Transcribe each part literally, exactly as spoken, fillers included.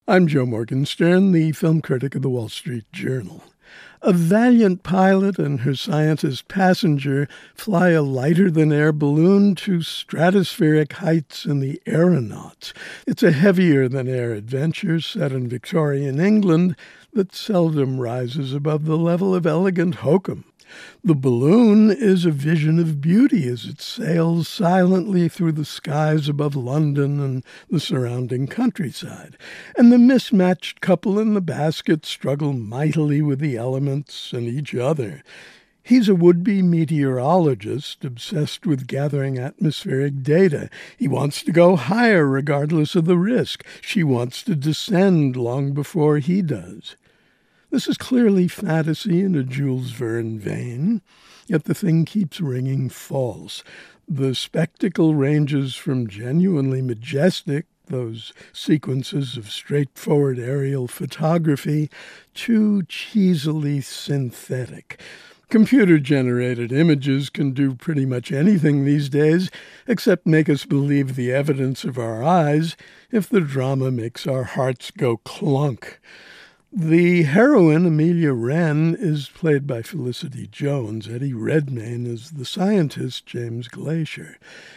I'm Joe Morgenstern, the film critic of the Wall Street Journal. A valiant pilot and her scientist passenger fly a lighter-than-air balloon to stratospheric heights in the Aeronauts. It's a heavier-than-air adventure set in Victorian England that seldom rises above the level of elegant hokum. The balloon is a vision of beauty as it sails silently through the skies above London and the surrounding countryside. And the mismatched couple in the basket struggle mightily with the elements and each other. He's a would-be meteorologist obsessed with gathering atmospheric data. He wants to go higher regardless of the risk. She wants to descend long before he does. This is clearly fantasy in a Jules Verne vein, yet the thing keeps ringing false. The spectacle ranges from genuinely majestic, those sequences of straightforward aerial photography, to cheesily synthetic. Computer-generated images can do pretty much anything these days, except make us believe the evidence of our eyes if the drama makes our hearts go clunk. The heroine, Amelia Wren, is played by Felicity Jones. Eddie Redmayne is the scientist, James Glacier.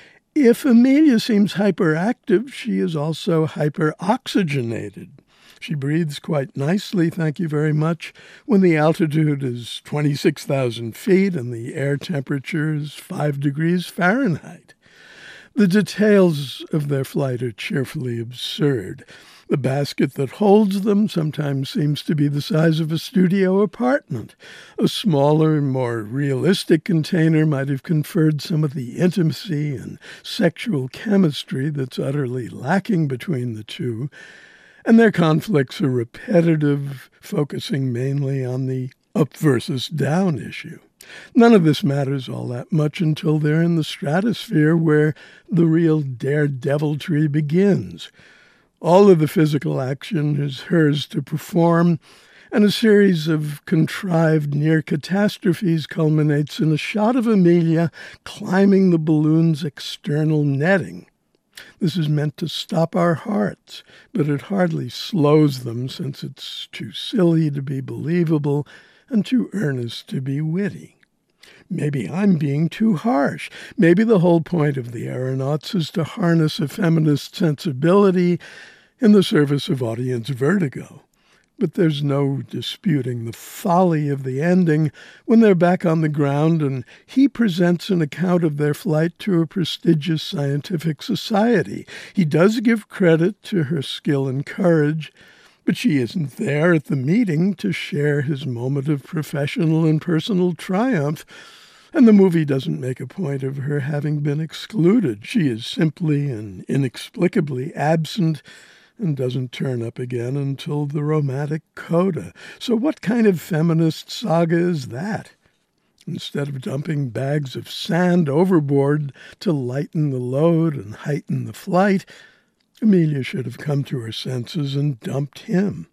If Amelia seems hyperactive, she is also hyperoxygenated. She breathes quite nicely, thank you very much, when the altitude is twenty-six thousand feet and the air temperature is five degrees Fahrenheit. The details of their flight are cheerfully absurd. The basket that holds them sometimes seems to be the size of a studio apartment. A smaller, more realistic container might have conferred some of the intimacy and sexual chemistry that's utterly lacking between the two, and their conflicts are repetitive, focusing mainly on the up versus down issue. None of this matters all that much until they're in the stratosphere where the real daredeviltry begins. All of the physical action is hers to perform, and a series of contrived near-catastrophes culminates in a shot of Amelia climbing the balloon's external netting. This is meant to stop our hearts, but it hardly slows them since it's too silly to be believable and too earnest to be witty. Maybe I'm being too harsh. Maybe the whole point of the Aeronauts is to harness a feminist sensibility in the service of audience vertigo. But there's no disputing the folly of the ending when they're back on the ground and he presents an account of their flight to a prestigious scientific society. He does give credit to her skill and courage, but she isn't there at the meeting to share his moment of professional and personal triumph, and the movie doesn't make a point of her having been excluded. She is simply and inexplicably absent and doesn't turn up again until the romantic coda. So what kind of feminist saga is that? Instead of dumping bags of sand overboard to lighten the load and heighten the flight, Amelia should have come to her senses and dumped him.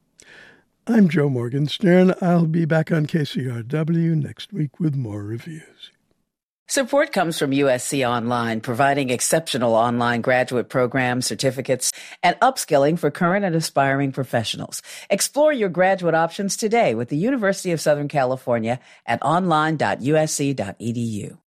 I'm Joe Morgenstern. I'll be back on K C R W next week with more reviews. Support comes from U S C Online, providing exceptional online graduate programs, certificates, and upskilling for current and aspiring professionals. Explore your graduate options today with the University of Southern California at online dot u s c dot e d u.